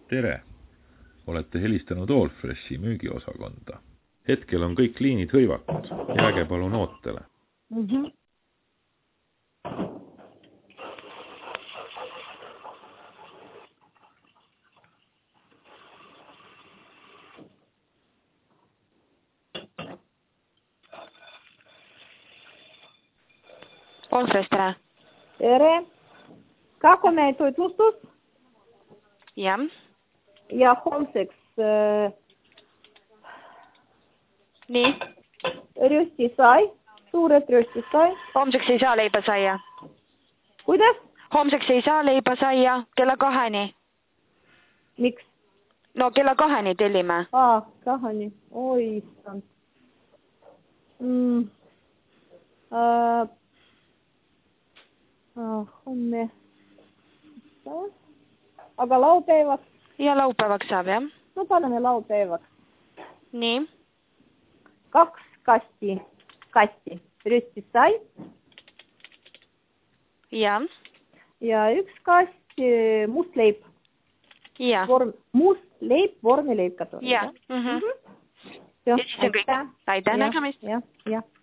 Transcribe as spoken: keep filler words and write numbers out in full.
Tere! Olete helistanud Allfreshi müügiosakonda. Hetkel on kõik liinid hõivatud. Jääge palun ootele. Mm-hmm. Allfresh, tere! Tere! Kako me je to tutustus? Jah. Ja homseks äh, nii? Röstisai, suured röstisai. Homseks ei saa leiba saia. Kuidas? Homseks ei saa leiba saia kella kaheni. Miks? No kella kaheni tellime. Aa, kaheni. Oi, issand. Mm. Äh, äh, homme. Aga laupäevaks? Ja laupäevaks saab, jah. No paneme laupäevaks. Nii? Kaks kasti, kasti röstisai. Ja. Ja üks kast must leib. Ja. Vorm, must leib, vormileib, который. Ja. Ja. Mhm. Mm-hmm. Ja siis on kõik. Aitäh nägemist. Ja, ja.